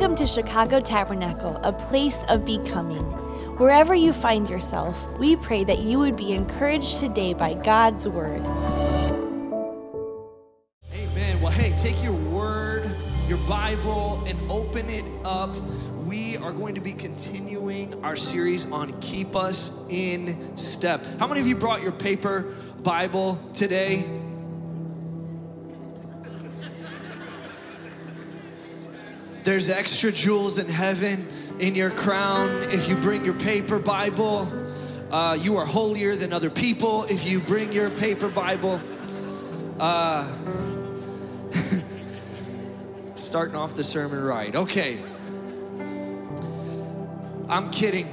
Welcome to Chicago Tabernacle, a place of becoming. Wherever you find yourself, we pray that you would be encouraged today by God's word. Amen. Well, hey, take your word, your Bible, and open it up. We are going to be continuing our series on Keep Us in Step. How many of you brought your paper Bible today? There's extra jewels in heaven in your crown if you bring your paper Bible. You are holier than other people if you bring your paper Bible. Starting off the sermon right. Okay. I'm kidding.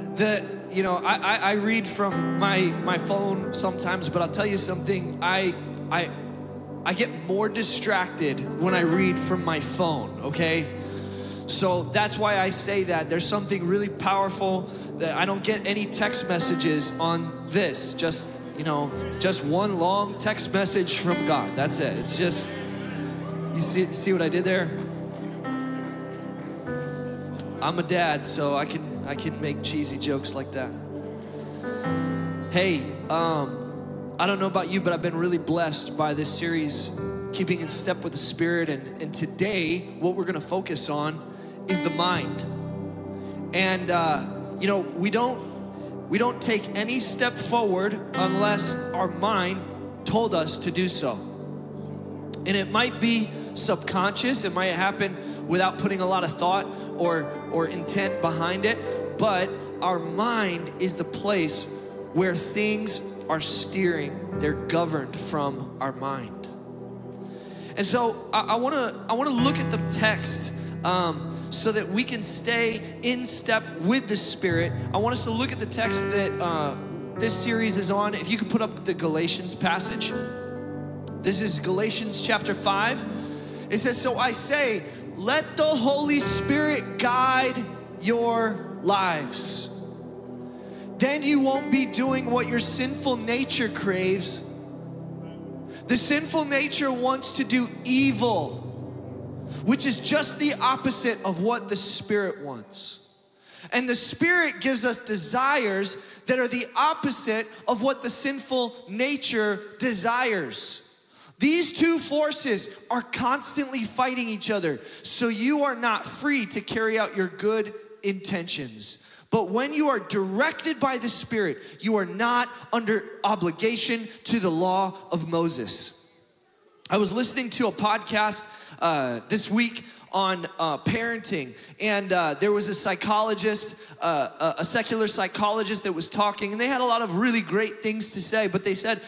I read from my phone sometimes, but I'll tell you something. I get more distracted when I read from my phone, okay? So that's why I say that. There's something really powerful that I don't get any text messages on this. Just one long text message from God. That's it. It's just, you see what I did there? I'm a dad, so I can make cheesy jokes like that. Hey, I don't know about you, but I've been really blessed by this series, Keeping in Step with the Spirit. And today, what we're gonna focus on is the mind. And we don't take any step forward unless our mind told us to do so. And it might be subconscious, it might happen without putting a lot of thought or intent behind it, but our mind is the place where things are steering. They're governed from our mind. And so I want to look at the text so that we can stay in step with the Spirit. I want us to look at the text that this series is on. If you could put up the Galatians passage. This is Galatians chapter 5. It says, "So I say, let the Holy Spirit guide your lives. Then you won't be doing what your sinful nature craves. The sinful nature wants to do evil, which is just the opposite of what the Spirit wants. And the Spirit gives us desires that are the opposite of what the sinful nature desires. These two forces are constantly fighting each other, so you are not free to carry out your good intentions. But when you are directed by the Spirit, you are not under obligation to the law of Moses." I was listening to a podcast this week on parenting, and there was a psychologist, a secular psychologist that was talking, and they had a lot of really great things to say, but they said,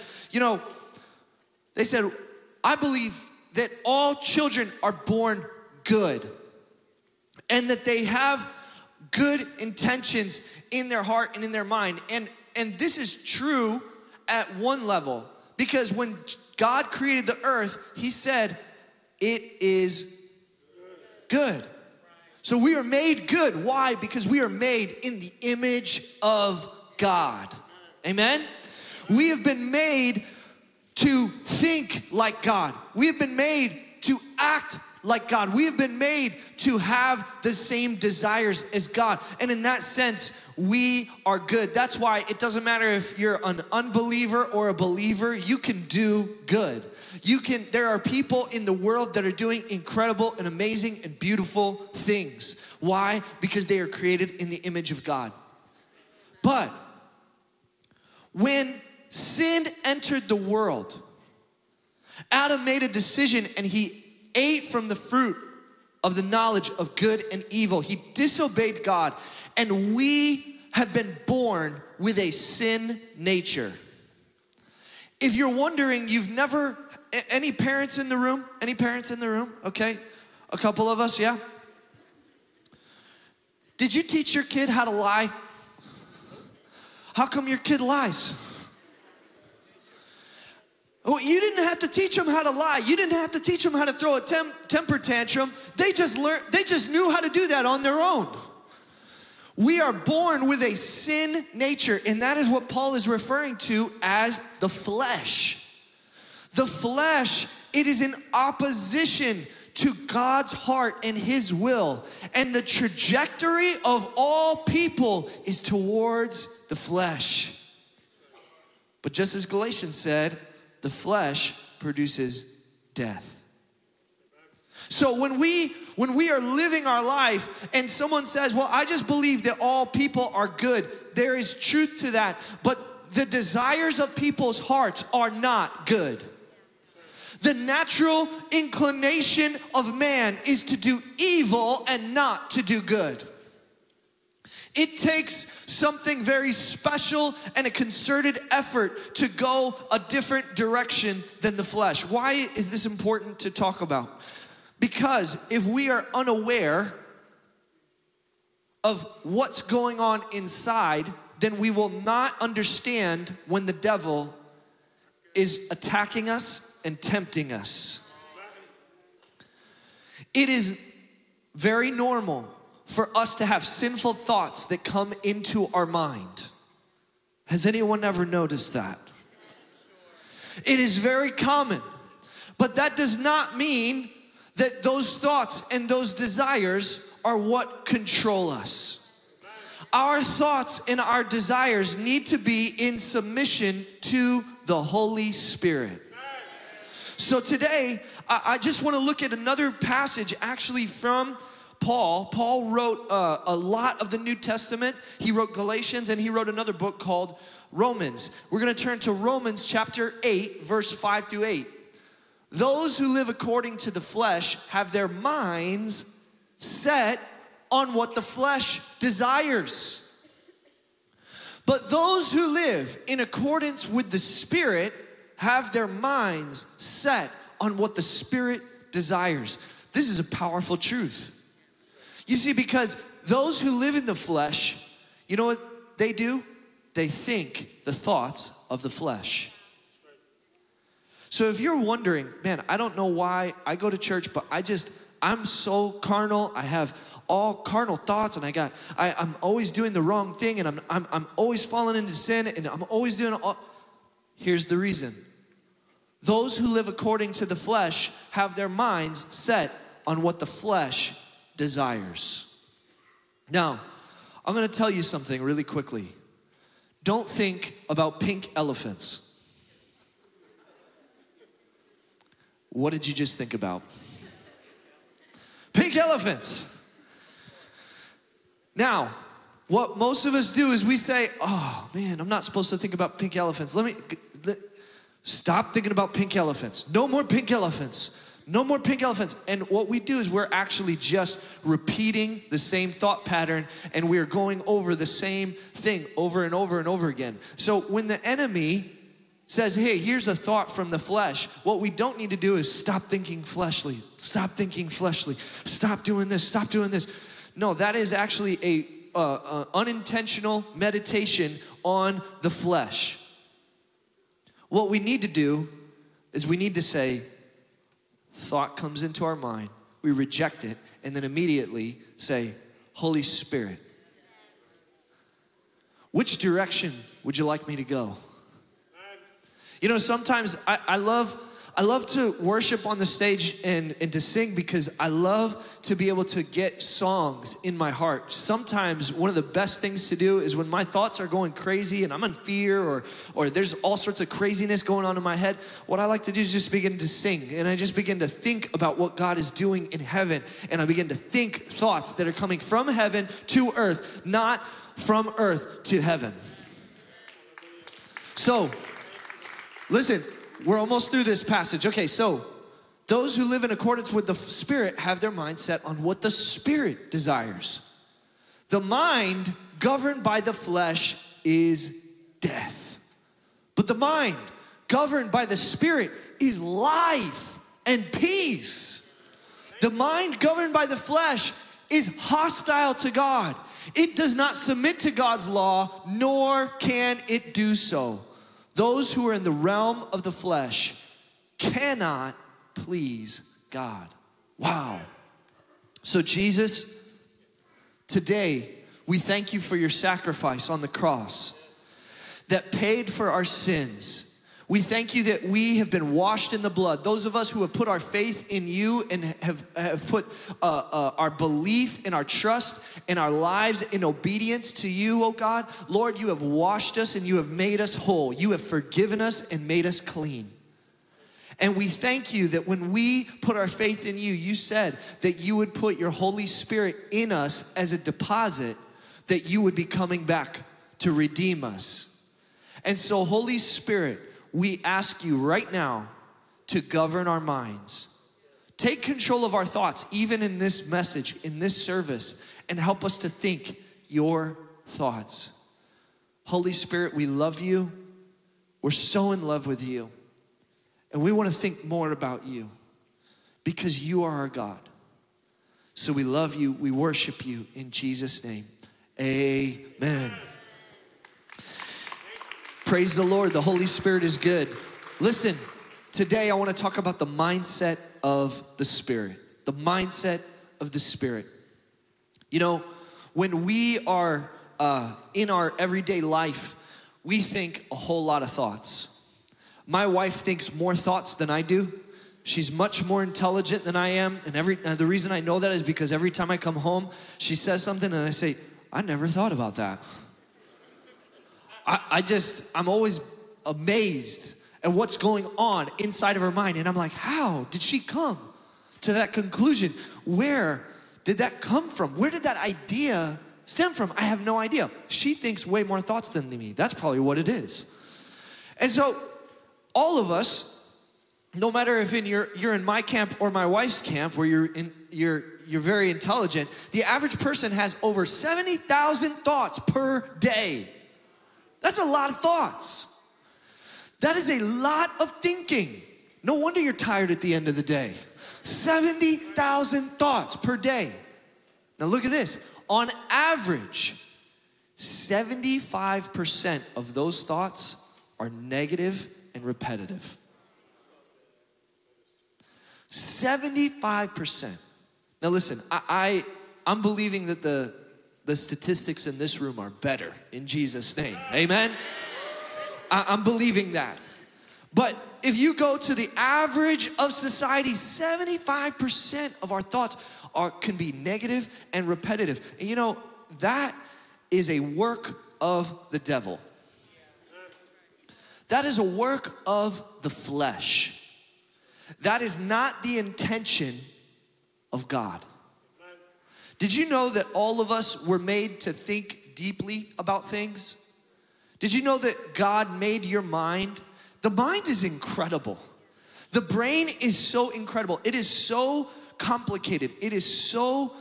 "I believe that all children are born good and that they have good intentions in their heart and in their mind." And this is true at one level, because when God created the earth, he said, it is good. So we are made good. Why? Because we are made in the image of God. Amen? We have been made to think like God. We have been made to act like God. We have been made to have the same desires as God. And in that sense, we are good. That's why it doesn't matter if you're an unbeliever or a believer, you can do good. There are people in the world that are doing incredible and amazing and beautiful things. Why? Because they are created in the image of God. But when sin entered the world, Adam made a decision and he ate from the fruit of the knowledge of good and evil. He disobeyed God, and we have been born with a sin nature. If you're wondering, any parents in the room? Any parents in the room? Okay, a couple of us, yeah? Did you teach your kid how to lie? How come your kid lies? Well, you didn't have to teach them how to lie. You didn't have to teach them how to throw a temper tantrum. They just knew how to do that on their own. We are born with a sin nature, and that is what Paul is referring to as the flesh. The flesh, it is in opposition to God's heart and his will. And the trajectory of all people is towards the flesh. But just as Galatians said, the flesh produces death. So when we are living our life and someone says, well, I just believe that all people are good, there is truth to that. But the desires of people's hearts are not good. The natural inclination of man is to do evil and not to do good. It takes something very special and a concerted effort to go a different direction than the flesh. Why is this important to talk about? Because if we are unaware of what's going on inside, then we will not understand when the devil is attacking us and tempting us. It is very normal for us to have sinful thoughts that come into our mind. Has anyone ever noticed that? It is very common, but that does not mean that those thoughts and those desires are what control us. Our thoughts and our desires need to be in submission to the Holy Spirit. So today, I just want to look at another passage actually from Paul. Paul wrote a lot of the New Testament. He wrote Galatians and he wrote another book called Romans. We're going to turn to Romans chapter 8, verse 5 through 8. Those who live according to the flesh have their minds set on what the flesh desires. But those who live in accordance with the Spirit have their minds set on what the Spirit desires. This is a powerful truth. You see, because those who live in the flesh, you know what they do? They think the thoughts of the flesh. So if you're wondering, man, I don't know why I go to church, but I'm so carnal. I have all carnal thoughts, and I'm always doing the wrong thing, and I'm always falling into sin, and I'm always doing all. Here's the reason. Those who live according to the flesh have their minds set on what the flesh desires. Now, I'm going to tell you something really quickly. Don't think about pink elephants. What did you just think about? Pink elephants. Now, what most of us do is we say, oh man, I'm not supposed to think about pink elephants. Stop thinking about pink elephants. No more pink elephants. No more pink elephants. And what we do is we're actually just repeating the same thought pattern, and we're going over the same thing over and over and over again. So when the enemy says, hey, here's a thought from the flesh, what we don't need to do is stop thinking fleshly. Stop thinking fleshly. Stop doing this. Stop doing this. No, that is actually a unintentional meditation on the flesh. What we need to do is we need to say, thought comes into our mind, we reject it, and then immediately say, Holy Spirit, which direction would you like me to go? You know, sometimes I love to worship on the stage and to sing because I love to be able to get songs in my heart. Sometimes one of the best things to do is when my thoughts are going crazy and I'm in fear or there's all sorts of craziness going on in my head, what I like to do is just begin to sing. And I just begin to think about what God is doing in heaven. And I begin to think thoughts that are coming from heaven to earth, not from earth to heaven. So, listen, we're almost through this passage. Okay, so those who live in accordance with the Spirit have their mind set on what the Spirit desires. The mind governed by the flesh is death. But the mind governed by the Spirit is life and peace. The mind governed by the flesh is hostile to God. It does not submit to God's law, nor can it do so. Those who are in the realm of the flesh cannot please God. Wow. So Jesus, today we thank you for your sacrifice on the cross that paid for our sins. We thank you that we have been washed in the blood. Those of us who have put our faith in you and have put our belief and our trust and our lives in obedience to you, oh God. Lord, you have washed us and you have made us whole. You have forgiven us and made us clean. And we thank you that when we put our faith in you, you said that you would put your Holy Spirit in us as a deposit, that you would be coming back to redeem us. And so, Holy Spirit, we ask you right now to govern our minds. Take control of our thoughts, even in this message, in this service, and help us to think your thoughts. Holy Spirit, we love you. We're so in love with you. And we want to think more about you because you are our God. So we love you. We worship you in Jesus' name. Amen. Praise the Lord. The Holy Spirit is good. Listen, today I want to talk about the mindset of the Spirit. The mindset of the Spirit. You know, when we are in our everyday life, we think a whole lot of thoughts. My wife thinks more thoughts than I do. She's much more intelligent than I am. And the reason I know that is because every time I come home, she says something and I say, I never thought about that. I'm always amazed at what's going on inside of her mind. And I'm like, how did she come to that conclusion? Where did that come from? Where did that idea stem from? I have no idea. She thinks way more thoughts than me. That's probably what it is. And so, all of us, no matter if you're in my camp or my wife's camp, where you're very intelligent, the average person has over 70,000 thoughts per day. That's a lot of thoughts. That is a lot of thinking. No wonder you're tired at the end of the day. 70,000 thoughts per day. Now look at this. On average, 75% of those thoughts are negative and repetitive. 75%. Now listen, I'm believing that the statistics in this room are better in Jesus' name. Amen? I'm believing that. But if you go to the average of society, 75% of our thoughts can be negative and repetitive. And you know, that is a work of the devil. That is a work of the flesh. That is not the intention of God. Did you know that all of us were made to think deeply about things? Did you know that God made your mind? The mind is incredible. The brain is so incredible. It is so complicated. It is so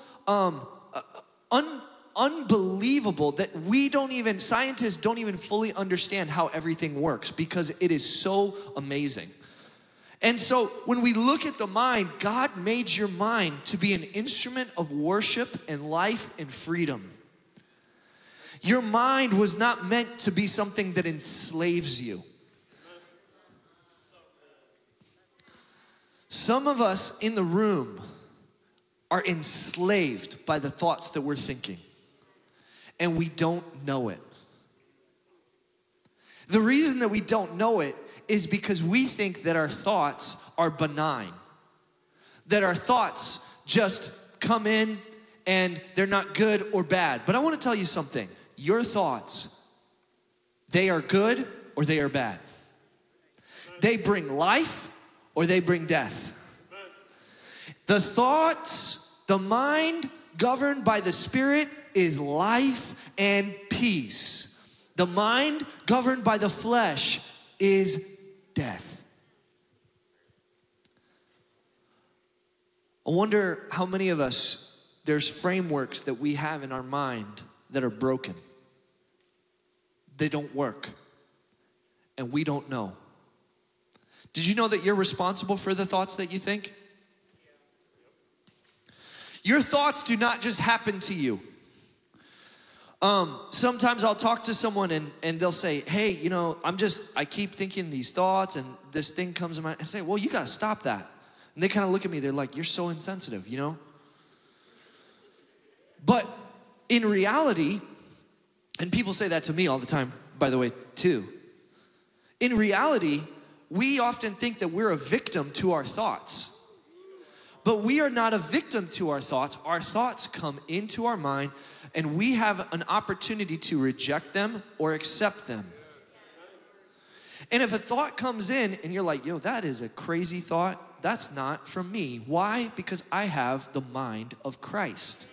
unbelievable that scientists don't even fully understand how everything works because it is so amazing. And so when we look at the mind, God made your mind to be an instrument of worship and life and freedom. Your mind was not meant to be something that enslaves you. Some of us in the room are enslaved by the thoughts that we're thinking, and we don't know it. The reason that we don't know it is because we think that our thoughts are benign, that our thoughts just come in and they're not good or bad. But I want to tell you something. Your thoughts, they are good or they are bad. They bring life or they bring death. The thoughts, the mind governed by the Spirit is life and peace. The mind governed by the flesh is death. I wonder how many of us, there's frameworks that we have in our mind that are broken. They don't work. And we don't know. Did you know that you're responsible for the thoughts that you think? Your thoughts do not just happen to you. Sometimes I'll talk to someone and they'll say, hey, you know, I keep thinking these thoughts and this thing comes in my mind. I say, well, you gotta stop that. And they kind of look at me, they're like, you're so insensitive, you know? But in reality, and people say that to me all the time, by the way, too. In reality, we often think that we're a victim to our thoughts. But we are not a victim to our thoughts. Our thoughts come into our mind, and we have an opportunity to reject them or accept them. And if a thought comes in and you're like, yo, that is a crazy thought, that's not from me. Why? Because I have the mind of Christ.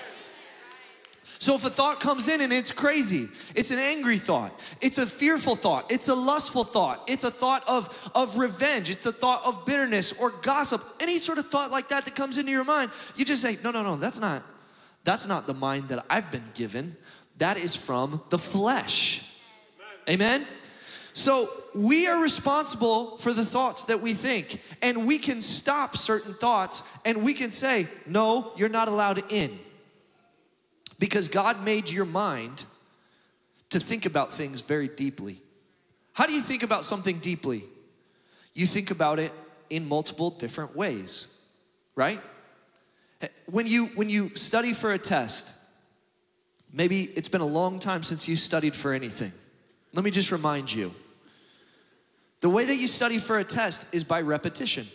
So if a thought comes in and it's crazy, it's an angry thought, it's a fearful thought, it's a lustful thought, it's a thought of revenge, it's a thought of bitterness or gossip, any sort of thought like that comes into your mind, you just say, no, that's not the mind that I've been given. That is from the flesh. Amen? So we are responsible for the thoughts that we think, and we can stop certain thoughts and we can say, no, you're not allowed in. Because God made your mind to think about things very deeply. How do you think about something deeply? You think about it in multiple different ways, right? When you study for a test, maybe it's been a long time since you studied for anything. Let me just remind you. The way that you study for a test is by repetition.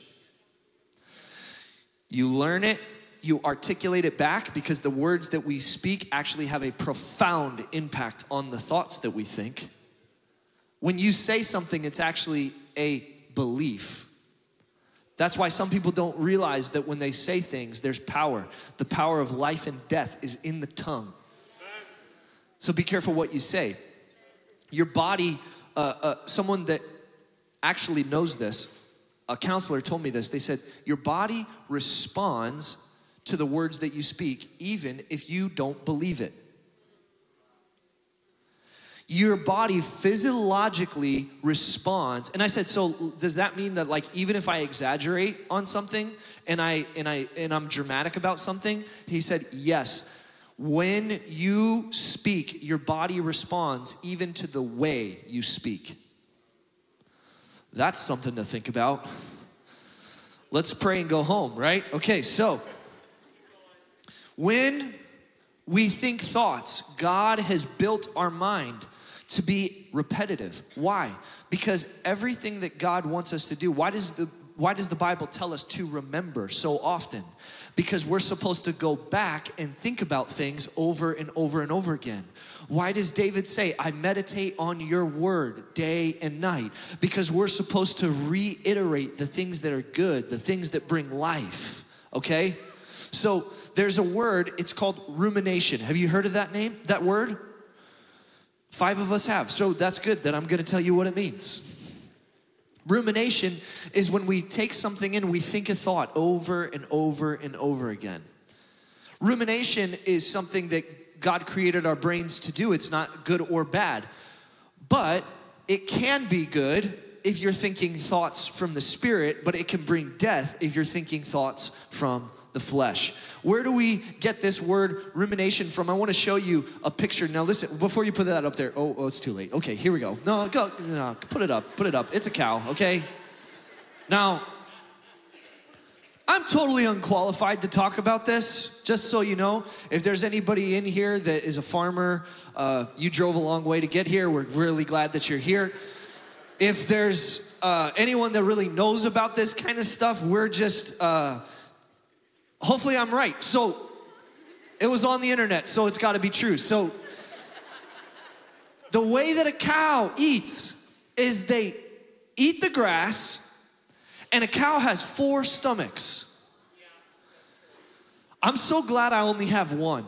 You learn it. You articulate it back because the words that we speak actually have a profound impact on the thoughts that we think. When you say something, it's actually a belief. That's why some people don't realize that when they say things, there's power. The power of life and death is in the tongue. So be careful what you say. Your body, someone that actually knows this, a counselor told me this. They said, your body responds to the words that you speak, even if you don't believe it. Your body physiologically responds. And I said, so does that mean that like even if I exaggerate on something and I'm dramatic about something? He said, yes. When you speak, your body responds even to the way you speak. That's something to think about. Let's pray and go home, right? Okay, so when we think thoughts, God has built our mind to be repetitive. Why? Because everything that God wants us to do, why does the Bible tell us to remember so often? Because we're supposed to go back and think about things over and over and over again. Why does David say, I meditate on your word day and night? Because we're supposed to reiterate the things that are good, the things that bring life, okay? So there's a word, it's called rumination. Have you heard of that name, that word? 5 of us have, so that's good that I'm gonna tell you what it means. Rumination is when we take something in, we think a thought over and over and over again. Rumination is something that God created our brains to do. It's not good or bad, but it can be good if you're thinking thoughts from the spirit, but it can bring death if you're thinking thoughts from the flesh. Where do we get this word rumination from? I want to show you a picture. Now listen, before you put that up there, oh, it's too late. Okay, here we go. No, put it up. It's a cow, okay? Now, I'm totally unqualified to talk about this, just so you know. If there's anybody in here that is a farmer, you drove a long way to get here. We're really glad that you're here. If there's anyone that really knows about this kind of stuff, we're just... hopefully I'm right. So it was on the internet, so it's got to be true. So the way that a cow eats is they eat the grass, and a cow has 4 stomachs. I'm so glad I only have one.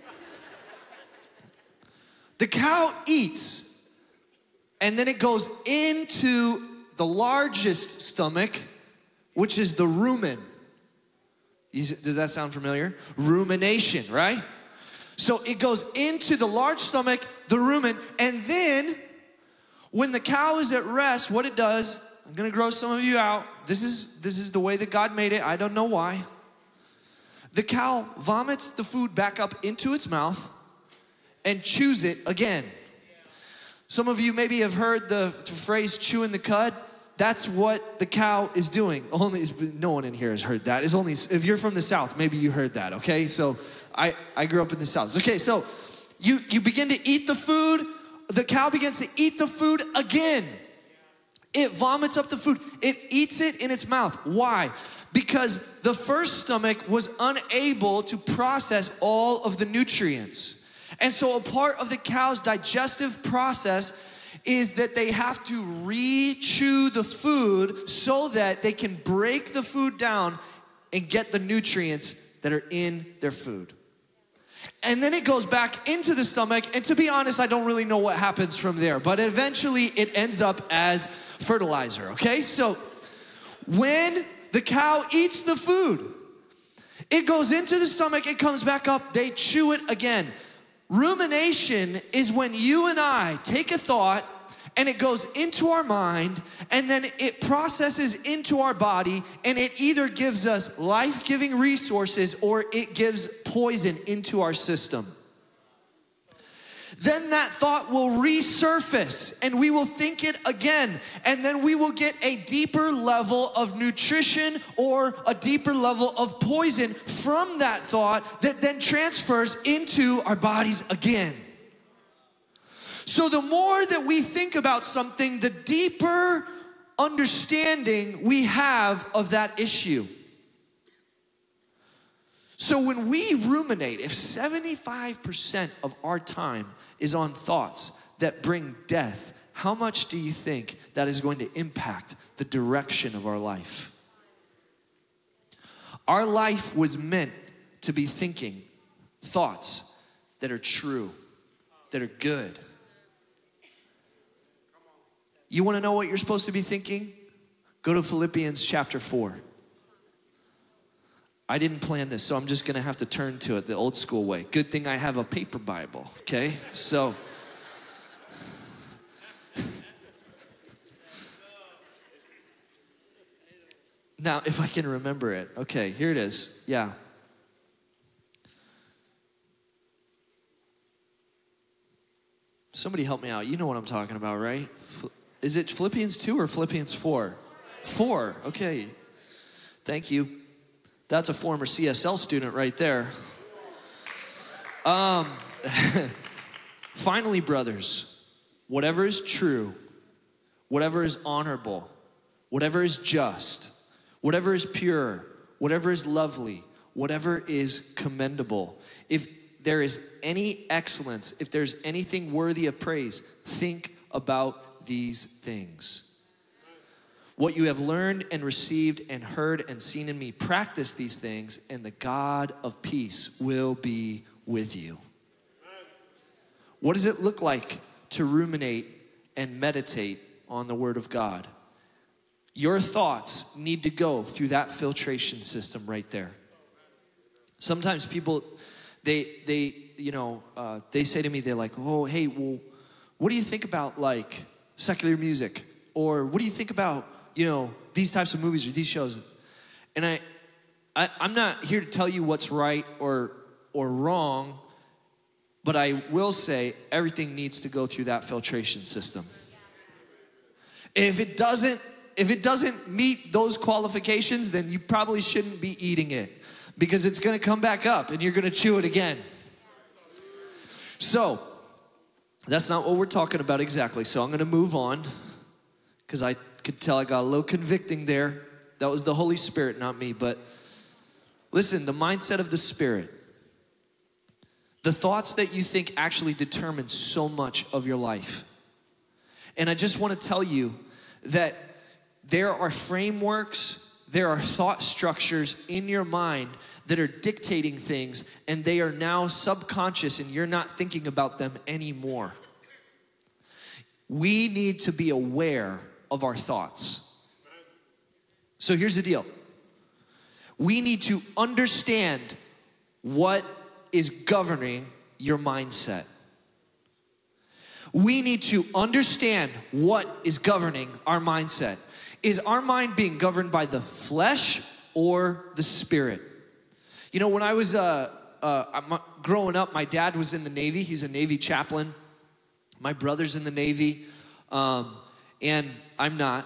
The cow eats, and then it goes into the largest stomach, which is the rumen. Does that sound familiar? Rumination, right? So it goes into the large stomach, the rumen, and then when the cow is at rest, what it does, I'm gonna gross some of you out. This is the way that God made it. I don't know why. The cow vomits the food back up into its mouth and chews it again. Some of you maybe have heard the phrase chewing the cud. That's what the cow is doing. Only no one in here has heard that. It's only if you're from the South, maybe you heard that, okay? So I grew up in the South. Okay, so you begin to eat the food. The cow begins to eat the food again. It vomits up the food. It eats it in its mouth. Why? Because the first stomach was unable to process all of the nutrients. And so a part of the cow's digestive process is that they have to re-chew the food so that they can break the food down and get the nutrients that are in their food. And then it goes back into the stomach, and to be honest, I don't really know what happens from there, but eventually it ends up as fertilizer, okay? So when the cow eats the food, it goes into the stomach, it comes back up, they chew it again. Rumination is when you and I take a thought and it goes into our mind and then it processes into our body and it either gives us life-giving resources or it gives poison into our system. Then that thought will resurface and we will think it again, and then we will get a deeper level of nutrition or a deeper level of poison from that thought that then transfers into our bodies again. So the more that we think about something, the deeper understanding we have of that issue. So when we ruminate, if 75% of our time is on thoughts that bring death, how much do you think that is going to impact the direction of our life? Our life was meant to be thinking thoughts that are true, that are good. You want to know what you're supposed to be thinking? Go to Philippians chapter 4. I didn't plan this, so I'm just going to have to turn to it the old school way. Good thing I have a paper Bible, okay? So, now if I can remember it. Okay, here it is. Yeah. Somebody help me out. You know what I'm talking about, right? Is it Philippians 2 or Philippians 4? 4, okay. Thank you. That's a former CSL student right there. Finally, brothers, whatever is true, whatever is honorable, whatever is just, whatever is pure, whatever is lovely, whatever is commendable, if there is any excellence, if there's anything worthy of praise, think about these things. What you have learned and received and heard and seen in me, practice these things, and the God of peace will be with you. What does it look like to ruminate and meditate on the Word of God? Your thoughts need to go through that filtration system right there. Sometimes people, they say to me, they're like, oh, hey, well, what do you think about like secular music? Or what do you think about, these types of movies or these shows? And I'm not here to tell you what's right or wrong, but I will say everything needs to go through that filtration system. If it doesn't meet those qualifications, then you probably shouldn't be eating it, because it's gonna come back up and you're gonna chew it again. So, that's not what we're talking about exactly. So I'm gonna move on, because I could tell I got a little convicting there. That was the Holy Spirit, not me. But listen, the mindset of the Spirit, the thoughts that you think actually determine so much of your life. And I just want to tell you that there are frameworks, there are thought structures in your mind that are dictating things, and they are now subconscious and you're not thinking about them anymore. We need to be aware of our thoughts. So here's the deal. We need to understand what is governing your mindset. We need to understand what is governing our mindset. Is our mind being governed by the flesh or the Spirit? When I was growing up, my dad was in the Navy. He's a Navy chaplain. My brother's in the Navy, and I'm not.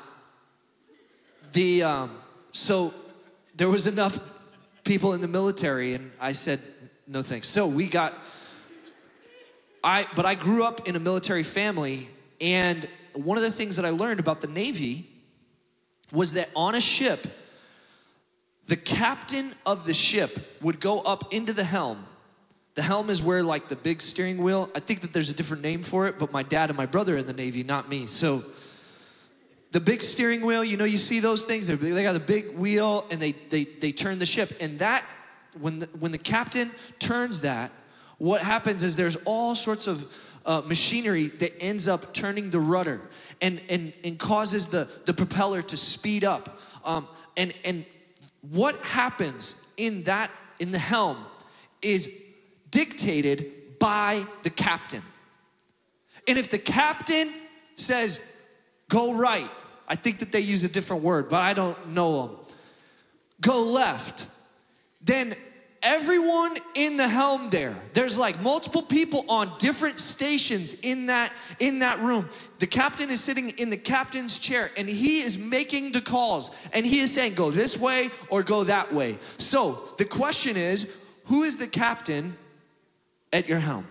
So there was enough people in the military, and I said, no thanks. So but I grew up in a military family, and one of the things that I learned about the Navy was that on a ship, the captain of the ship would go up into the helm. The helm is where like the big steering wheel, I think that there's a different name for it, but my dad and my brother are in the Navy, not me. So the big steering wheel, you know, you see those things, they got a big wheel and they turn the ship. And that, when the captain turns that, what happens is there's all sorts of machinery that ends up turning the rudder and causes the propeller to speed up. And what happens in the helm is dictated by the captain. And if the captain says, go right, I think that they use a different word, but I don't know them. Go left, then everyone in the helm there's like multiple people on different stations in that room. The captain is sitting in the captain's chair and he is making the calls and he is saying go this way or go that way. So the question is, who is the captain at your helm?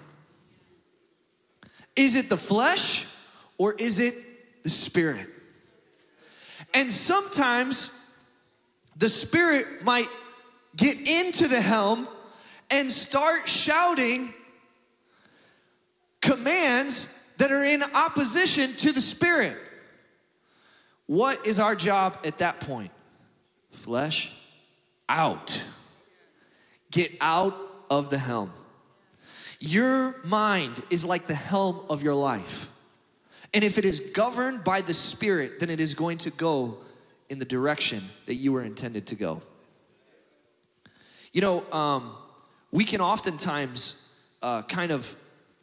Is it the flesh or is it the spirit? And sometimes the spirit might get into the helm and start shouting commands that are in opposition to the spirit. What is our job at that point? Flesh, out. Get out of the helm. Your mind is like the helm of your life. And if it is governed by the Spirit, then it is going to go in the direction that you were intended to go. You know, we can oftentimes kind of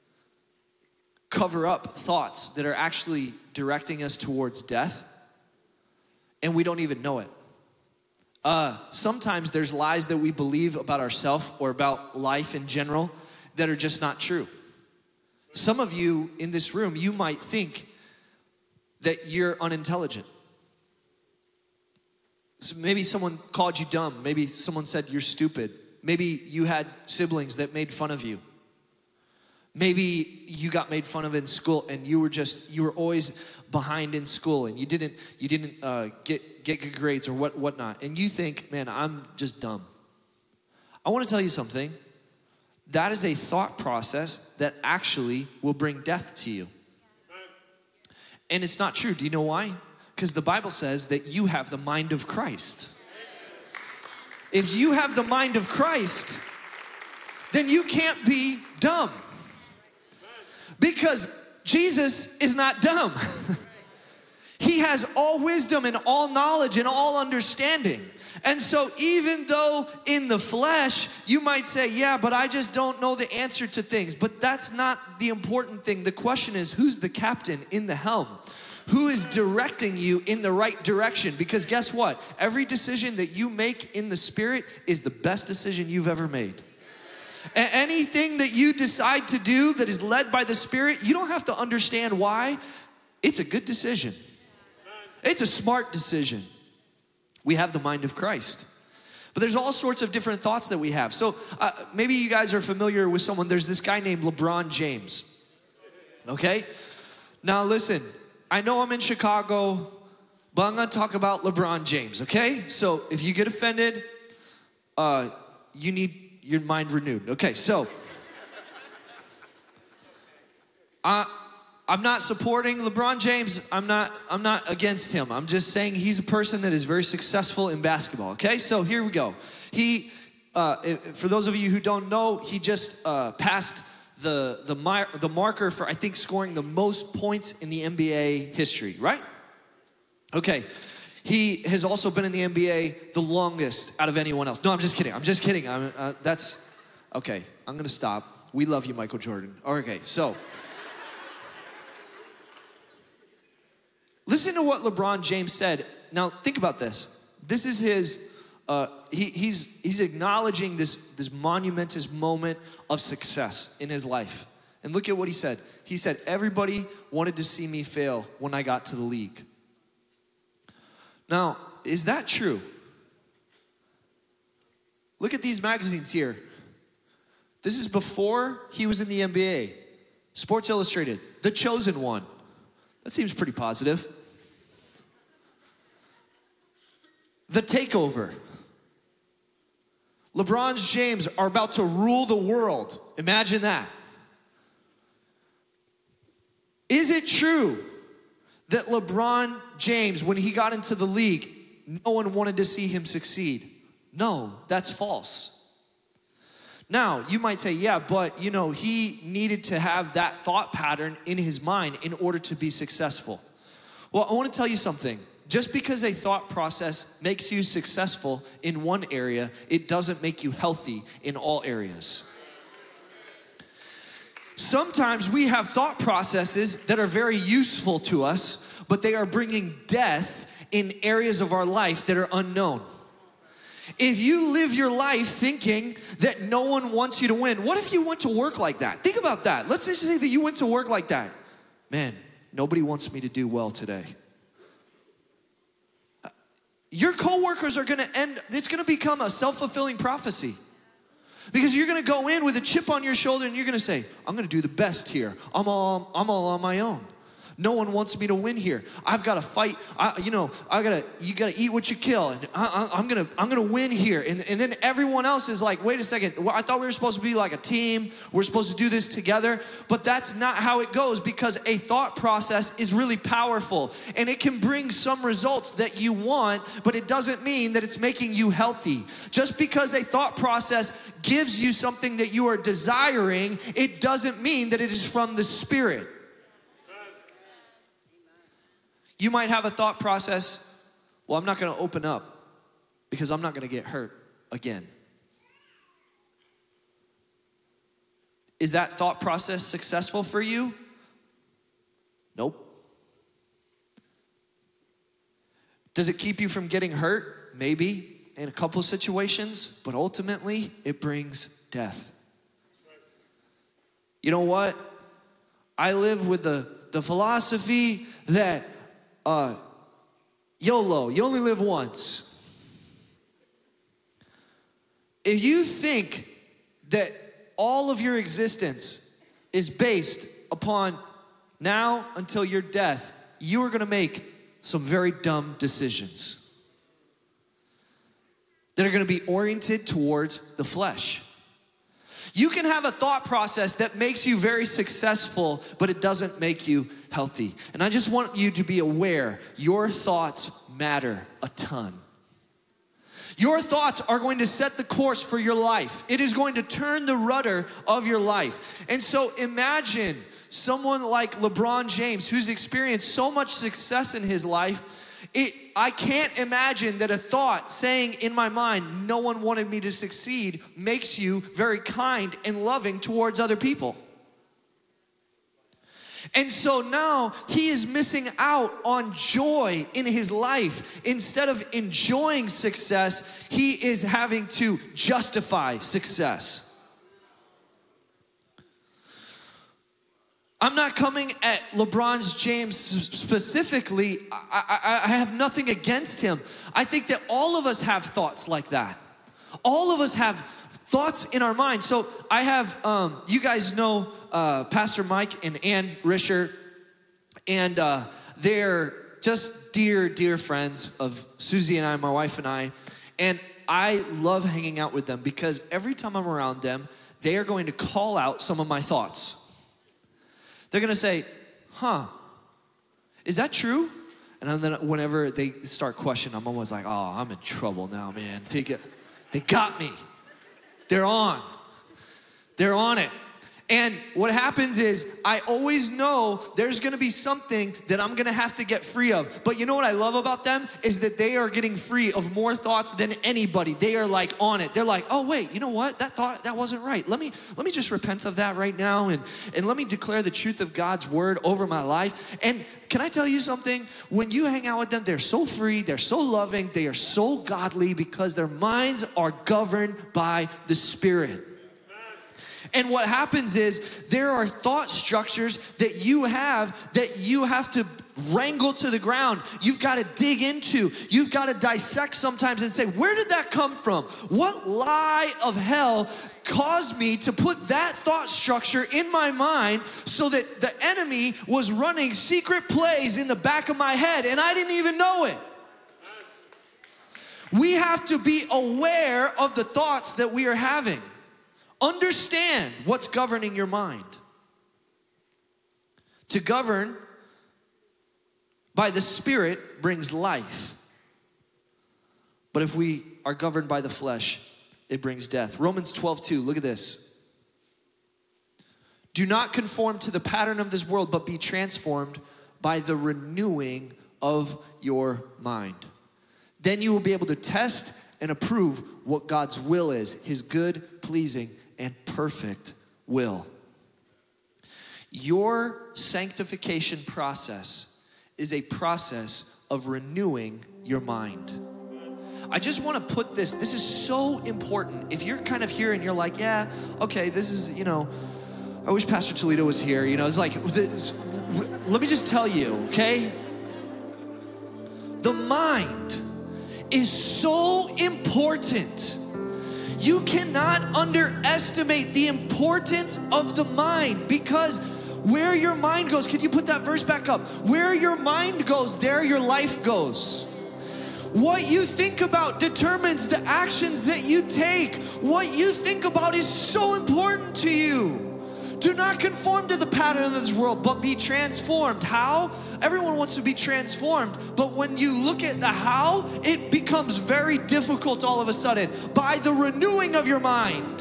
cover up thoughts that are actually directing us towards death, and we don't even know it. Sometimes there's lies that we believe about ourselves or about life in general that are just not true. Some of you in this room, you might think that you're unintelligent. So maybe someone called you dumb. Maybe someone said you're stupid. Maybe you had siblings that made fun of you. Maybe you got made fun of in school and you were always behind in school and you didn't get good grades or whatnot. And you think, man, I'm just dumb. I want to tell you something. That is a thought process that actually will bring death to you. And it's not true. Do you know why? Because the Bible says that you have the mind of Christ. If you have the mind of Christ, then you can't be dumb. Because Jesus is not dumb. He has all wisdom and all knowledge and all understanding. And so even though in the flesh, you might say, yeah, but I just don't know the answer to things. But that's not the important thing. The question is, who's the captain in the helm? Who is directing you in the right direction? Because guess what? Every decision that you make in the Spirit is the best decision you've ever made. Anything that you decide to do that is led by the Spirit, you don't have to understand why. It's a good decision. It's a smart decision. We have the mind of Christ. But there's all sorts of different thoughts that we have. So maybe you guys are familiar with someone. There's this guy named LeBron James. Okay? Now listen, I know I'm in Chicago, but I'm going to talk about LeBron James, okay? So if you get offended, you need your mind renewed. Okay, so I'm not supporting LeBron James. I'm not against him. I'm just saying he's a person that is very successful in basketball, okay? So here we go. He, for those of you who don't know, he just passed the marker for, I think, scoring the most points in the NBA history, right? Okay. He has also been in the NBA the longest out of anyone else. No, I'm just kidding. That's, okay, I'm going to stop. We love you, Michael Jordan. Okay, so. Listen to what LeBron James said. Now, think about this. This is his, he's acknowledging this monumentous moment of success in his life. And look at what he said. He said, everybody wanted to see me fail when I got to the league. Now, is that true? Look at these magazines here. This is before he was in the NBA. Sports Illustrated, The Chosen One. That seems pretty positive. The Takeover. LeBron James are about to rule the world. Imagine that. Is it true that LeBron James, when he got into the league, no one wanted to see him succeed? No, that's false. Now, you might say, yeah, but he needed to have that thought pattern in his mind in order to be successful. Well, I want to tell you something. Just because a thought process makes you successful in one area, it doesn't make you healthy in all areas. Sometimes we have thought processes that are very useful to us, but they are bringing death in areas of our life that are unknown. If you live your life thinking that no one wants you to win, what if you went to work like that? Think about that. Let's just say that you went to work like that. Man, nobody wants me to do well today. Your coworkers are gonna it's gonna become a self-fulfilling prophecy. Because you're gonna go in with a chip on your shoulder and you're gonna say, I'm gonna do the best here. I'm all on my own. No one wants me to win here. I've got to fight. You gotta eat what you kill, and I'm gonna win here. And then everyone else is like, wait a second. Well, I thought we were supposed to be like a team. We're supposed to do this together. But that's not how it goes, because a thought process is really powerful, and it can bring some results that you want, but it doesn't mean that it's making you healthy. Just because a thought process gives you something that you are desiring, it doesn't mean that it is from the Spirit. You might have a thought process, well, I'm not going to open up because I'm not going to get hurt again. Is that thought process successful for you? Nope. Does it keep you from getting hurt? Maybe in a couple of situations, but ultimately it brings death. You know what? I live with the philosophy that YOLO, you only live once. If you think that all of your existence is based upon now until your death, you are going to make some very dumb decisions that are going to be oriented towards the flesh. You can have a thought process that makes you very successful, but it doesn't make you healthy. And I just want you to be aware, your thoughts matter a ton. Your thoughts are going to set the course for your life. It is going to turn the rudder of your life. And so imagine someone like LeBron James, who's experienced so much success in his life. I can't imagine that a thought saying in my mind, no one wanted me to succeed, makes you very kind and loving towards other people. And so now he is missing out on joy in his life. Instead of enjoying success, he is having to justify success. I'm not coming at LeBron James specifically. I have nothing against him. I think that all of us have thoughts like that. All of us have thoughts in our mind. So I have, you guys know Pastor Mike and Ann Risher, and they're just dear friends of Susie and I, my wife and I. And I love hanging out with them because every time I'm around them, they are going to call out some of my thoughts. They're going to say, is that true? And then whenever they start questioning, I'm almost like, oh, I'm in trouble now, man. They got me. They're on it. And what happens is I always know there's going to be something that I'm going to have to get free of. But you know what I love about them is that they are getting free of more thoughts than anybody. They are like on it. They're like, oh wait, you know what? That thought, that wasn't right. Let me just repent of that right now and let me declare the truth of God's word over my life. And can I tell you something? When you hang out with them, they're so free, they're so loving, they are so godly because their minds are governed by the Spirit. And what happens is there are thought structures that you have to wrangle to the ground. You've got to dig into. You've got to dissect sometimes and say, where did that come from? What lie of hell caused me to put that thought structure in my mind so that the enemy was running secret plays in the back of my head and I didn't even know it. We have to be aware of the thoughts that we are having. Understand what's governing your mind. To govern by the Spirit brings life. But if we are governed by the flesh, it brings death. Romans 12:2, look at this. Do not conform to the pattern of this world, but be transformed by the renewing of your mind. Then you will be able to test and approve what God's will is, his good, pleasing, and perfect will. Your sanctification process is a process of renewing your mind. I just want to put this is so important. If you're kind of here and you're like, yeah, okay, this is, I wish Pastor Toledo was here. It's like, let me just tell you, okay? The mind is so important. You cannot underestimate the importance of the mind, because where your mind goes, could you put that verse back up? Where your mind goes, there your life goes. What you think about determines the actions that you take. What you think about is so important to you. Do not conform to the pattern of this world, but be transformed. How? Everyone wants to be transformed, but when you look at the how, it becomes very difficult all of a sudden. By the renewing of your mind.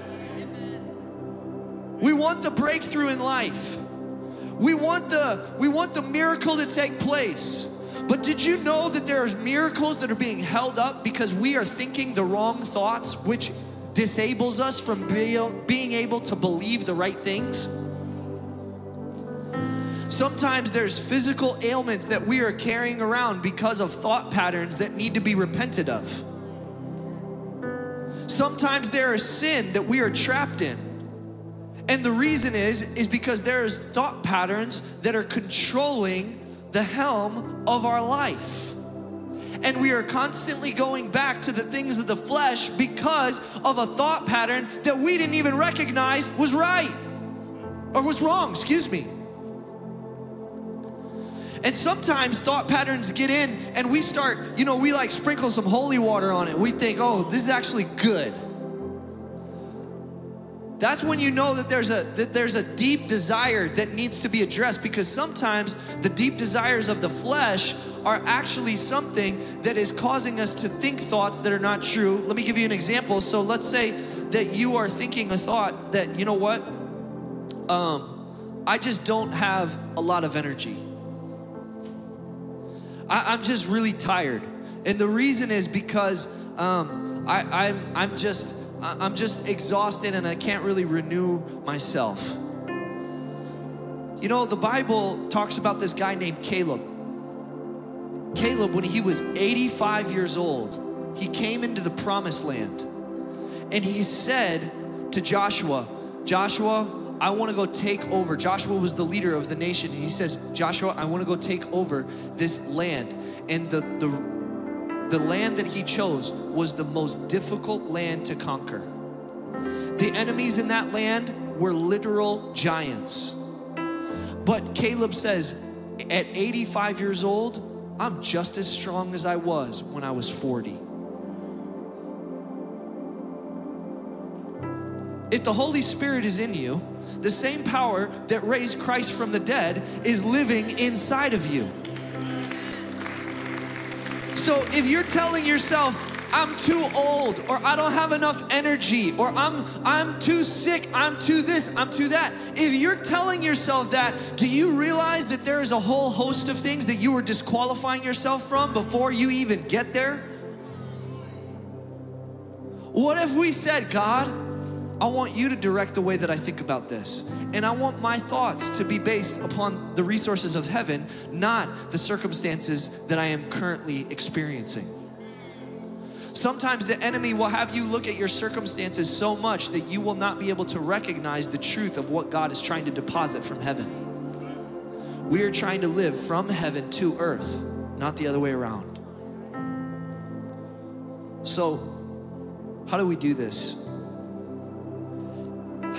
We want the breakthrough in life. We want the miracle to take place. But did you know that there's miracles that are being held up because we are thinking the wrong thoughts, which disables us from being able to believe the right things? Sometimes there's physical ailments that we are carrying around because of thought patterns that need to be repented of. Sometimes there is sin that we are trapped in. And the reason is because there's thought patterns that are controlling the helm of our life. And we are constantly going back to the things of the flesh because of a thought pattern that we didn't even recognize was right or was wrong, excuse me. And sometimes thought patterns get in and we start, we like sprinkle some holy water on it. We think, oh, this is actually good. That's when you know that there's a deep desire that needs to be addressed, because sometimes the deep desires of the flesh are actually something that is causing us to think thoughts that are not true. Let me give you an example. So let's say that you are thinking a thought that, you know what? I just don't have a lot of energy. I'm just really tired. And the reason is because I'm just exhausted and I can't really renew myself. The Bible talks about this guy named Caleb. Caleb, when he was 85 years old, he came into the promised land. And he said to Joshua, I want to go take over. Joshua was the leader of the nation. And he says, Joshua, I want to go take over this land. And the land that he chose was the most difficult land to conquer. The enemies in that land were literal giants. But Caleb says, at 85 years old, I'm just as strong as I was when I was 40. If the Holy Spirit is in you, the same power that raised Christ from the dead is living inside of you. So if you're telling yourself, I'm too old, or I don't have enough energy, or I'm too sick, I'm too this, I'm too that. If you're telling yourself that, do you realize that there is a whole host of things that you were disqualifying yourself from before you even get there? What if we said, God, I want you to direct the way that I think about this. And I want my thoughts to be based upon the resources of heaven, not the circumstances that I am currently experiencing. Sometimes the enemy will have you look at your circumstances so much that you will not be able to recognize the truth of what God is trying to deposit from heaven. We are trying to live from heaven to earth, not the other way around. So, how do we do this?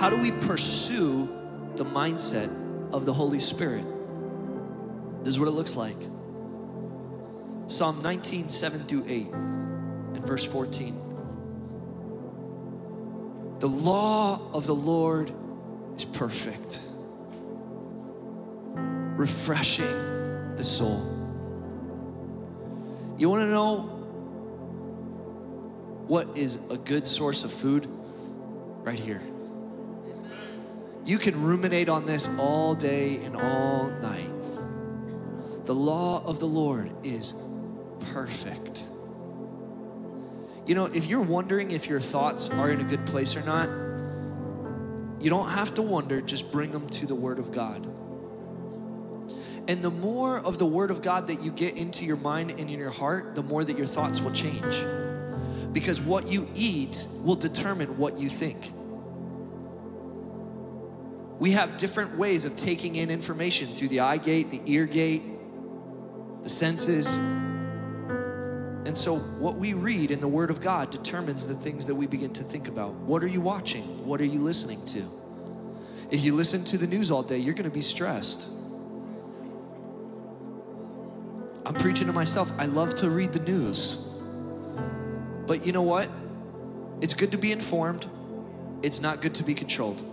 How do we pursue the mindset of the Holy Spirit? This is what it looks like. Psalm 19, 7-8, and verse 14. The law of the Lord is perfect, refreshing the soul. You want to know what is a good source of food? Right here. You can ruminate on this all day and all night. The law of the Lord is perfect. You know, if you're wondering if your thoughts are in a good place or not, you don't have to wonder, just bring them to the Word of God. And the more of the Word of God that you get into your mind and in your heart, the more that your thoughts will change. Because what you eat will determine what you think. We have different ways of taking in information through the eye gate, the ear gate, the senses. And so what we read in the Word of God determines the things that we begin to think about. What are you watching? What are you listening to? If you listen to the news all day, you're going to be stressed. I'm preaching to myself. I love to read the news. But you know what? It's good to be informed. It's not good to be controlled.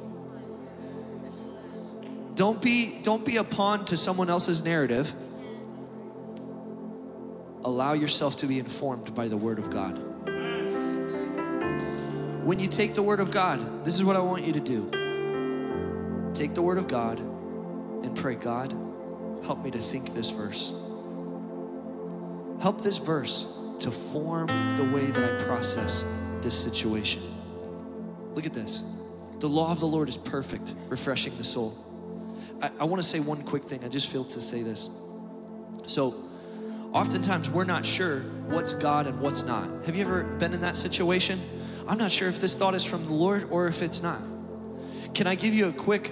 Don't be a pawn to someone else's narrative. Allow yourself to be informed by the Word of God. When you take the Word of God, this is what I want you to do. Take the Word of God and pray, God, help me to think this verse. Help this verse to form the way that I process this situation. Look at this. The law of the Lord is perfect, refreshing the soul. I want to say one quick thing. I just feel to say this. So, oftentimes we're not sure what's God and what's not. Have you ever been in that situation? I'm not sure if this thought is from the Lord or if it's not. Can I give you a quick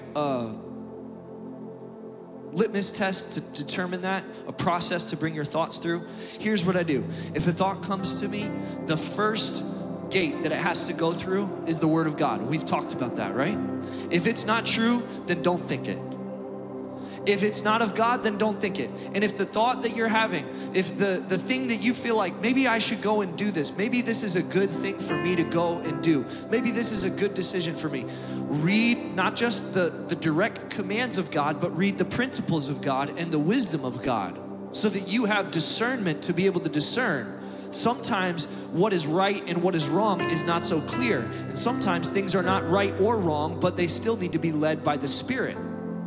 litmus test to determine that, a process to bring your thoughts through? Here's what I do. If a thought comes to me, the first gate that it has to go through is the Word of God. We've talked about that, right? If it's not true, then don't think it. If it's not of God, then don't think it. And if the thought that you're having, if the thing that you feel like, maybe I should go and do this, maybe this is a good thing for me to go and do, maybe this is a good decision for me, read not just the direct commands of God, but read the principles of God and the wisdom of God, so that you have discernment to be able to discern. Sometimes what is right and what is wrong is not so clear. And sometimes things are not right or wrong, but they still need to be led by the Spirit.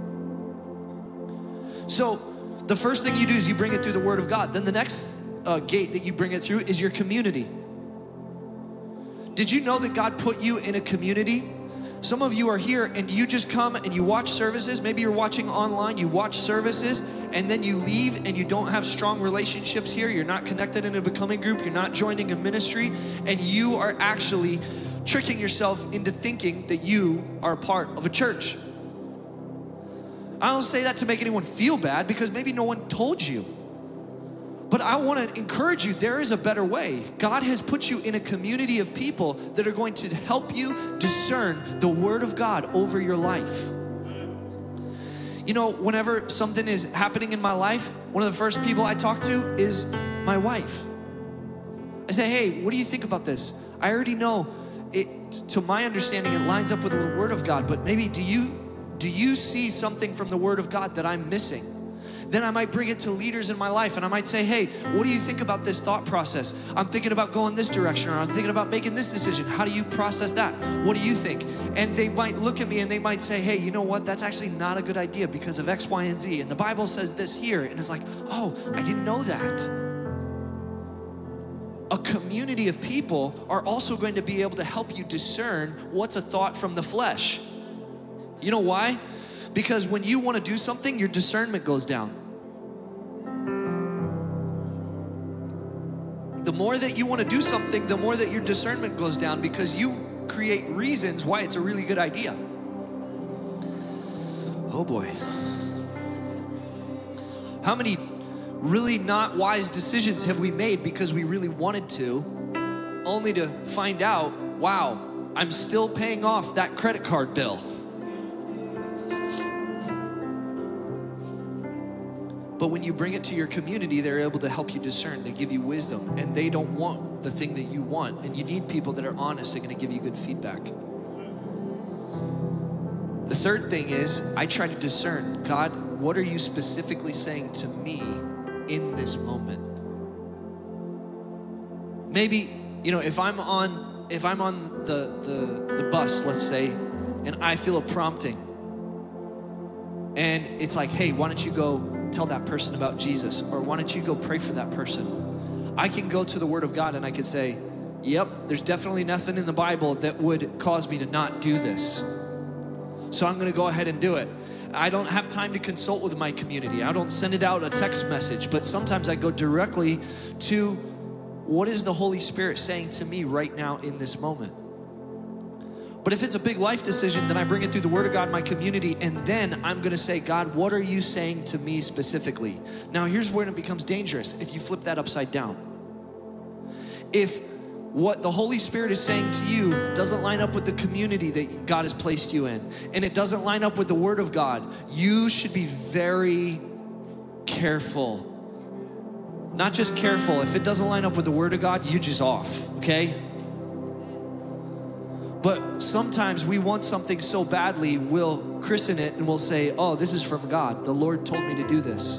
So the first thing you do is you bring it through the Word of God. Then the next gate that you bring it through is your community. Did you know that God put you in a community? Some of you are here and you just come and you watch services. Maybe you're watching online, you watch services, and then you leave and you don't have strong relationships here. You're not connected in a becoming group. You're not joining a ministry, and you are actually tricking yourself into thinking that you are a part of a church. I don't say that to make anyone feel bad, because maybe no one told you. But I want to encourage you, there is a better way. God has put you in a community of people that are going to help you discern the Word of God over your life. You know, whenever something is happening in my life, one of the first people I talk to is my wife. I say, hey, what do you think about this? I already know it, to my understanding, it lines up with the Word of God, but maybe do you see something from the Word of God that I'm missing? Then I might bring it to leaders in my life, and I might say, hey, what do you think about this thought process? I'm thinking about going this direction, or I'm thinking about making this decision. How do you process that? What do you think? And they might look at me and they might say, hey, you know what? That's actually not a good idea because of X, Y, and Z. And the Bible says this here. And it's like, oh, I didn't know that. A community of people are also going to be able to help you discern what's a thought from the flesh. You know why? Because when you want to do something, your discernment goes down. The more that you want to do something, the more that your discernment goes down, because you create reasons why it's a really good idea. Oh boy. How many really not wise decisions have we made because we really wanted to, only to find out, wow, I'm still paying off that credit card bill. But when you bring it to your community, they're able to help you discern. They give you wisdom, and they don't want the thing that you want. And you need people that are honest and going to give you good feedback. The third thing is, I try to discern, God, what are you specifically saying to me in this moment? Maybe, if I'm on the bus, let's say, and I feel a prompting, and it's like, hey, why don't you go tell that person about Jesus? Or why don't you go pray for that person? I can go to the Word of God and I could say, yep, there's definitely nothing in the Bible that would cause me to not do this. So I'm gonna go ahead and do it. I don't have time to consult with my community. I don't send it out a text message, but sometimes I go directly to what is the Holy Spirit saying to me right now in this moment. But if it's a big life decision, then I bring it through the Word of God in my community, and then I'm gonna say, God, what are you saying to me specifically? Now here's where it becomes dangerous if you flip that upside down. If what the Holy Spirit is saying to you doesn't line up with the community that God has placed you in, and it doesn't line up with the Word of God, you should be very careful. Not just careful, if it doesn't line up with the Word of God, you're just off, okay? But sometimes we want something so badly, we'll christen it and we'll say, oh, this is from God. The Lord told me to do this.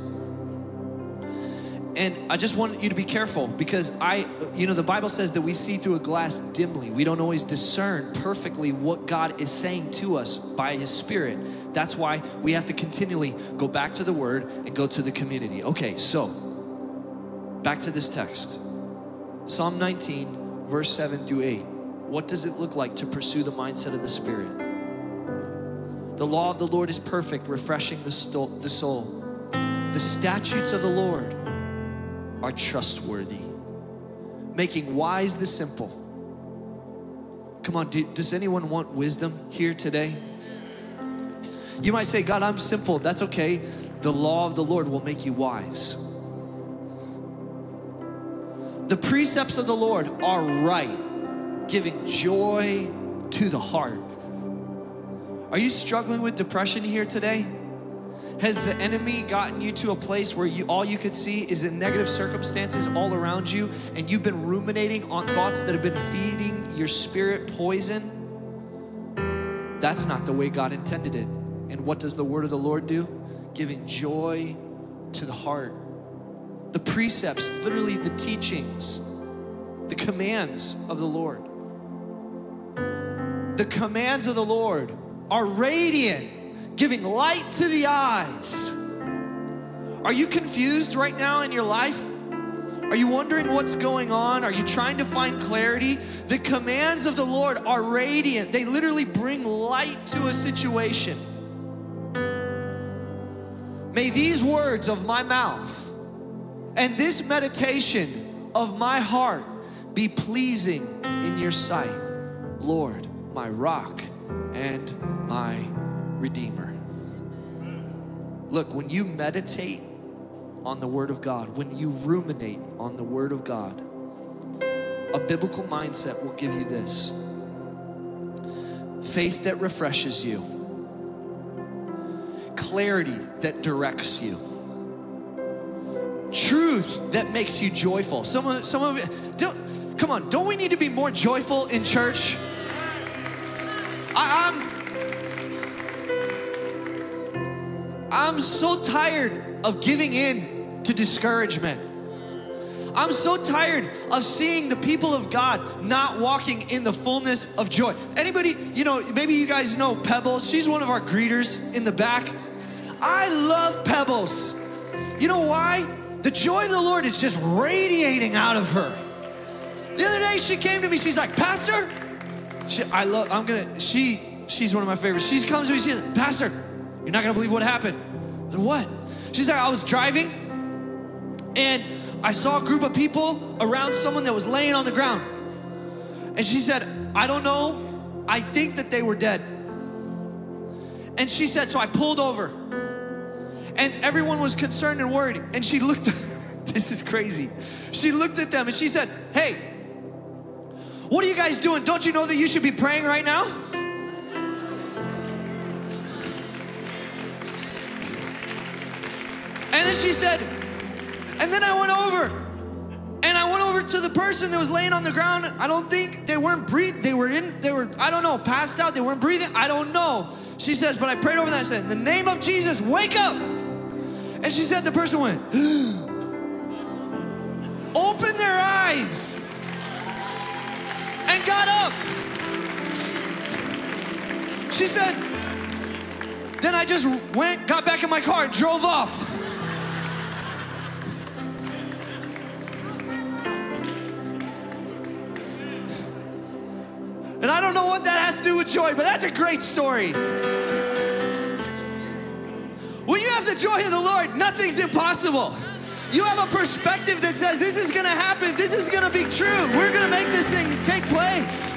And I just want you to be careful, because the Bible says that we see through a glass dimly. We don't always discern perfectly what God is saying to us by His Spirit. That's why we have to continually go back to the Word and go to the community. Okay, so back to this text. Psalm 19, verse 7 through 8. What does it look like to pursue the mindset of the Spirit? The law of the Lord is perfect, refreshing the soul. The statutes of the Lord are trustworthy, making wise the simple. Come on, does anyone want wisdom here today? You might say, God, I'm simple. That's okay. The law of the Lord will make you wise. The precepts of the Lord are right, giving joy to the heart. Are you struggling with depression here today? Has the enemy gotten you to a place where all you could see is the negative circumstances all around you, and you've been ruminating on thoughts that have been feeding your spirit poison? That's not the way God intended it. And what does the word of the Lord do? Giving joy to the heart. The precepts, literally the teachings, the commands of the Lord. The commands of the Lord are radiant, giving light to the eyes. Are you confused right now in your life? Are you wondering what's going on? Are you trying to find clarity? The commands of the Lord are radiant. They literally bring light to a situation. May these words of my mouth and this meditation of my heart be pleasing in your sight, Lord, my rock and my Redeemer. Look, when you meditate on the Word of God, when you ruminate on the Word of God, a biblical mindset will give you this: faith that refreshes you, clarity that directs you, truth that makes you joyful. Some of it, come on, don't we need to be more joyful in church? I'm so tired of giving in to discouragement. I'm so tired of seeing the people of God not walking in the fullness of joy. Anybody, maybe you guys know Pebbles. She's one of our greeters in the back. I love Pebbles. You know why? The joy of the Lord is just radiating out of her. The other day she came to me, she's like, Pastor, she's one of my favorites. She comes to me, she's like, Pastor, you're not gonna believe what happened. I said, what? She's like, I was driving and I saw a group of people around someone that was laying on the ground. And she said, I don't know, I think that they were dead. And she said, so I pulled over and everyone was concerned and worried. And she looked, this is crazy. She looked at them and she said, hey, What are you guys doing? Don't you know that you should be praying right now? And then she said, and then I went over to the person that was laying on the ground. I don't think they weren't breathing. They were, I don't know, passed out. They weren't breathing. I don't know. She says, but I prayed over that. I said, in the name of Jesus, wake up. And she said, the person went, opened their eyes and got up. She said, then I just went, got back in my car, and drove off. And I don't know what that has to do with joy, but that's a great story. When you have the joy of the Lord, nothing's impossible. You have a perspective that says, this is gonna happen, this is gonna be true. We're gonna make this thing take place.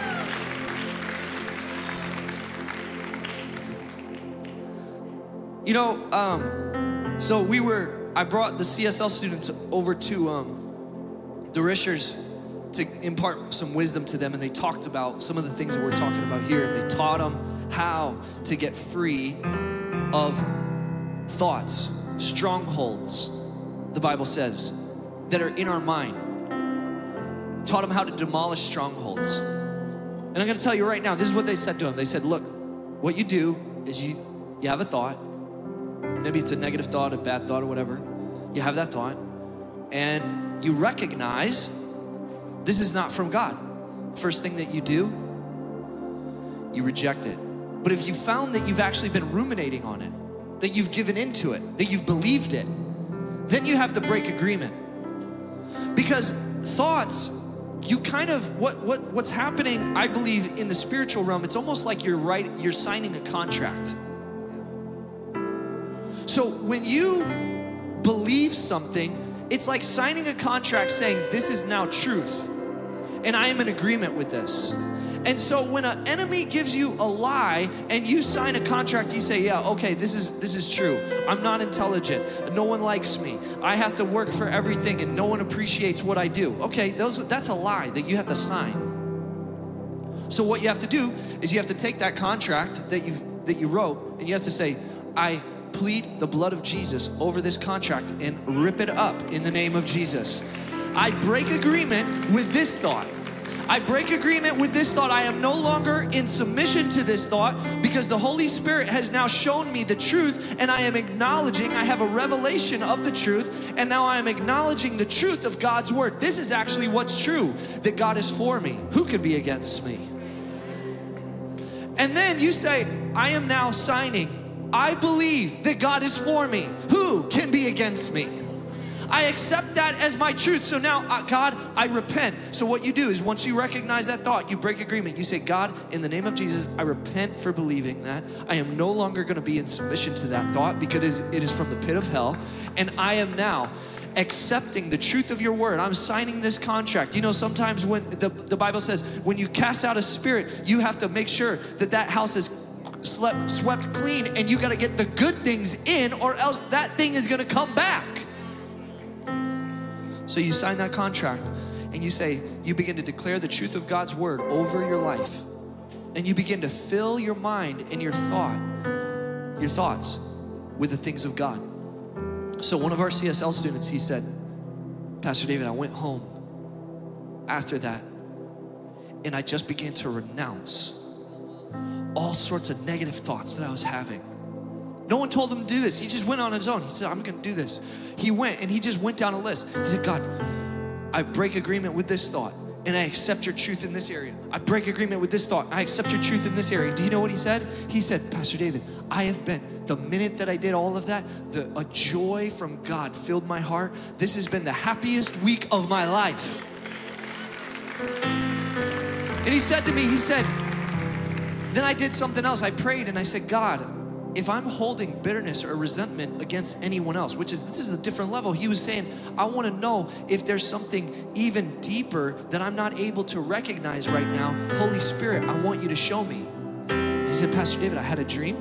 You know, so I brought the CSL students over to the Rishers to impart some wisdom to them, and they talked about some of the things that we're talking about here, and they taught them how to get free of thoughts, strongholds, the Bible says, that are in our mind. Taught them how to demolish strongholds. And I'm gonna tell you right now, this is what they said to him. They said, look, what you do is you have a thought. Maybe it's a negative thought, a bad thought, or whatever. You have that thought, and you recognize this is not from God. First thing that you do, you reject it. But if you found that you've actually been ruminating on it, that you've given into it, that you've believed it, then you have to break agreement. Because thoughts, you kind of, what's happening, I believe, in the spiritual realm, it's almost like you're signing a contract. So when you believe something, it's like signing a contract saying, this is now truth, and I am in agreement with this. And so when an enemy gives you a lie and you sign a contract, you say, yeah, okay, this is true. I'm not intelligent. No one likes me. I have to work for everything and no one appreciates what I do. Okay, that's a lie that you have to sign. So what you have to do is you have to take that contract that you wrote, and you have to say, I plead the blood of Jesus over this contract and rip it up in the name of Jesus. I break agreement with this thought. I break agreement with this thought. I am no longer in submission to this thought because the Holy Spirit has now shown me the truth, and I am acknowledging, I have a revelation of the truth, and now I am acknowledging the truth of God's word. This is actually what's true, that God is for me. Who could be against me? And then you say, I am now signing, I believe that God is for me. Who can be against me? I accept that as my truth. So now, God, I repent. So what you do is once you recognize that thought, you break agreement. You say, God, in the name of Jesus, I repent for believing that. I am no longer going to be in submission to that thought because it is from the pit of hell. And I am now accepting the truth of your word. I'm signing this contract. You know, sometimes when the Bible says, when you cast out a spirit, you have to make sure that house is swept clean, and you got to get the good things in, or else that thing is going to come back. So you sign that contract and you say, you begin to declare the truth of God's word over your life. And you begin to fill your mind and your thoughts with the things of God. So one of our CSL students, he said, Pastor David, I went home after that and I just began to renounce all sorts of negative thoughts that I was having. No one told him to do this. He just went on his own. He said, I'm going to do this. He went and he just went down a list. He said, God, I break agreement with this thought and I accept your truth in this area. I break agreement with this thought. I accept your truth in this area. Do you know what he said? He said, Pastor David, the minute that I did all of that, a joy from God filled my heart. This has been the happiest week of my life. And he said to me, then I did something else. I prayed and I said, God, if I'm holding bitterness or resentment against anyone else, this is a different level. He was saying, I want to know if there's something even deeper that I'm not able to recognize right now. Holy Spirit, I want you to show me. He said, Pastor David, I had a dream.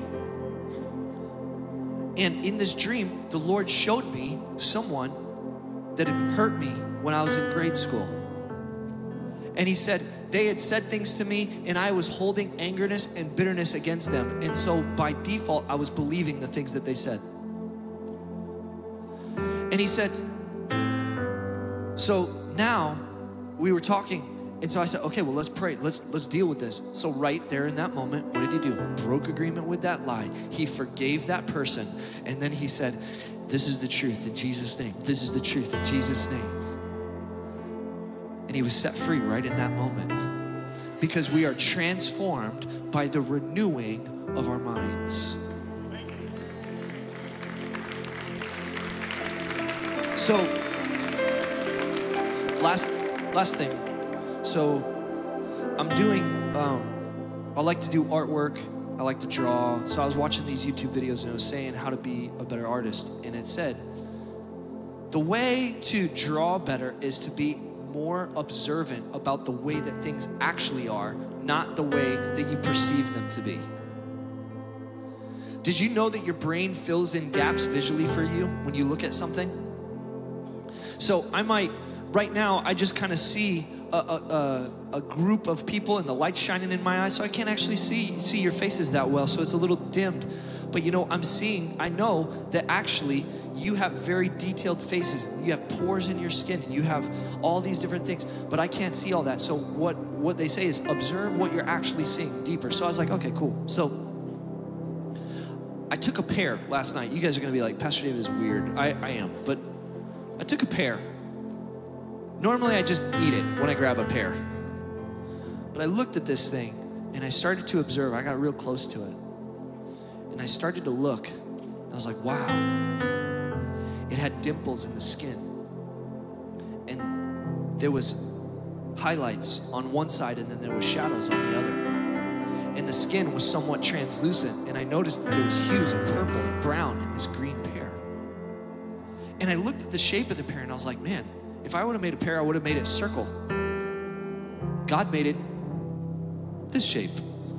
And in this dream, the Lord showed me someone that had hurt me when I was in grade school. And he said, they had said things to me and I was holding angerness and bitterness against them. And so by default, I was believing the things that they said. And he said, so now we were talking. And so I said, okay, well, let's pray. Let's deal with this. So right there in that moment, what did he do? Broke agreement with that lie. He forgave that person. And then he said, this is the truth in Jesus' name. This is the truth in Jesus' name. And he was set free right in that moment. Because we are transformed by the renewing of our minds. So, last thing. So I'm doing, I like to do artwork. I like to draw. So I was watching these YouTube videos and it was saying how to be a better artist. And it said, the way to draw better is to be more observant about the way that things actually are, not the way that you perceive them to be. Did you know that your brain fills in gaps visually for you when you look at something? So right now, I just kind of see a group of people and the light's shining in my eyes, so I can't actually see your faces that well, so it's a little dimmed. But you know, I know that actually you have very detailed faces. You have pores in your skin, and you have all these different things, but I can't see all that. So what they say is observe what you're actually seeing deeper. So I was like, okay, cool. So I took a pear last night. You guys are gonna be like, Pastor David is weird. I am, but I took a pear. Normally I just eat it when I grab a pear. But I looked at this thing and I started to observe. I got real close to it. And I started to look. And I was like, wow. It had dimples in the skin. And there was highlights on one side and then there was shadows on the other. And the skin was somewhat translucent. And I noticed that there was hues of purple and brown in this green pear. And I looked at the shape of the pear and I was like, man, if I would have made a pear, I would have made it circle. God made it this shape.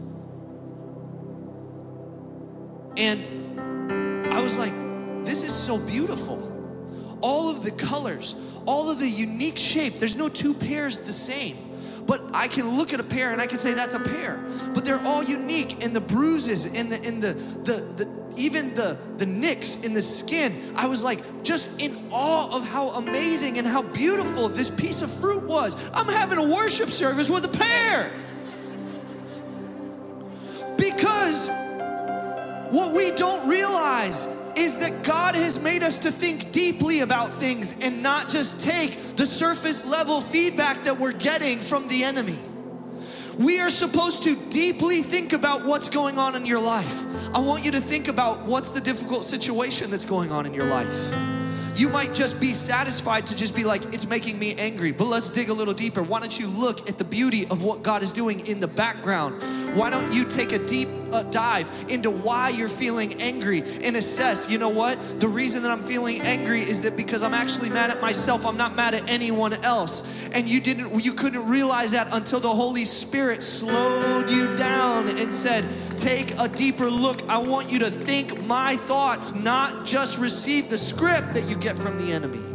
And I was like, this is so beautiful. All of the colors, all of the unique shape. There's no two pears the same. But I can look at a pear and I can say that's a pear. But they're all unique, and the bruises and even the nicks in the skin. I was like just in awe of how amazing and how beautiful this piece of fruit was. I'm having a worship service with a pear. Because what we don't realize is that God has made us to think deeply about things and not just take the surface level feedback that we're getting from the enemy. We are supposed to deeply think about what's going on in your life. I want you to think about what's the difficult situation that's going on in your life. You might just be satisfied to just be like, it's making me angry. But let's dig a little deeper. Why don't you look at the beauty of what God is doing in the background? Why don't you take a deep dive into why you're feeling angry and assess, you know what? The reason that I'm feeling angry is that because I'm actually mad at myself. I'm not mad at anyone else. And you couldn't realize that until the Holy Spirit slowed you down and said, take a deeper look. I want you to think my thoughts, not just receive the script that you get from the enemy.